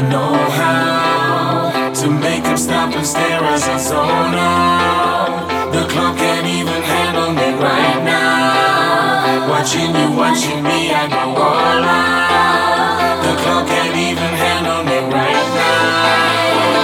know how to make him stop and stare as I zone out. The club can't even handle me right now. Watching you, watching me, I go all out. The club can't even handle me right now.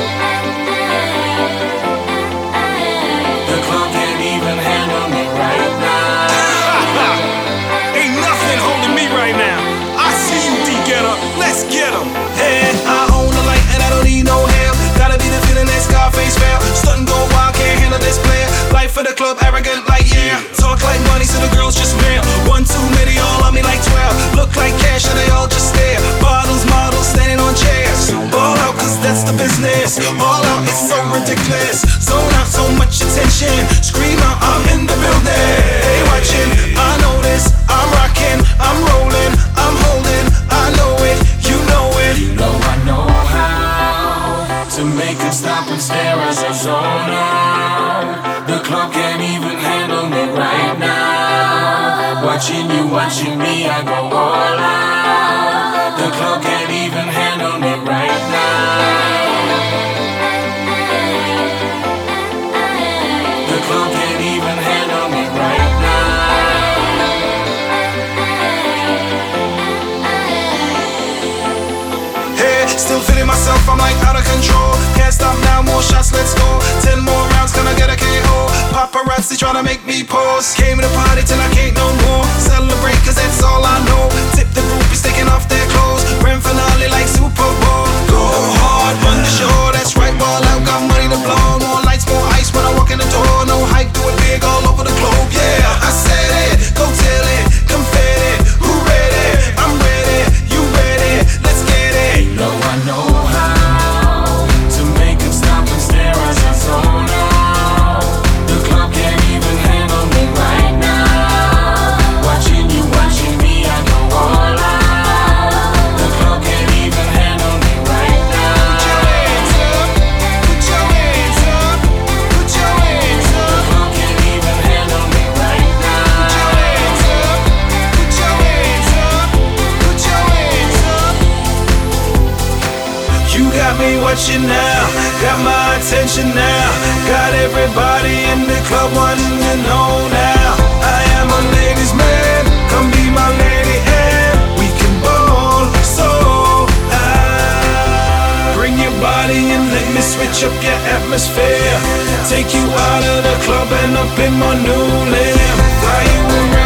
The club can't even handle me right now. Ain't nothing holding me right now. I see you, D-Getter. Let's get 'em. Hey, I own the light and I don't need no help. Gotta be the feeling that Scarface felt. Stuntin' go wild, can't handle this player. Life for the club, arrogant like yeah. Talk like money, so the girls just mail. One too many, all on me like 12. Look like cash, and they all just stare. Bottles, models, standing on chairs. All out, cause that's the business. All out, it's so ridiculous. Zone out, so much attention. Scream out, I'm in the building. They watching, I know this. I'm rocking, I'm rolling, I'm holding. I know it, you know it. You know I know how to make him stop and stare as I zone out. The club can't even handle me right now. Watching you, watching me, I go all out. The club can't even handle me right now. The club can't even handle me right now. Hey, still feeling myself, I'm like out of control. Can't stop now, more shots, let's go. 10 more rounds, can I get a KO? Paparazzi tryna make me pause. Came to the party till I can't no more. Celebrate, cause that's all I know. Tip the groupies taking off their clothes. Grand finale like Super Bowl. Go hard, run the show, that's right, ball out, got money to blow. More lights, more ice when I walk in the door. No hype, do it big all over the globe, yeah. I said it, go tell it, confetti. Who ready? I'm ready, you ready, let's get it. You know I know how to make him stop and stare as I zone out. The club can't even handle me right now. Watching you, watching me, I go all out. The club can't even handle me right now. Put your hands up, put your hands up, put your hands The up. club can't even handle me right now. Put your hands up, put your hands up, put your hands up. You got me watching now, got my attention now. Got everybody in the club wanting to know now. I am a ladies' man, come be my lady and we can ball so high. Bring your body and let me switch up your atmosphere. Take you out of the club and up in my new limb. Fly you around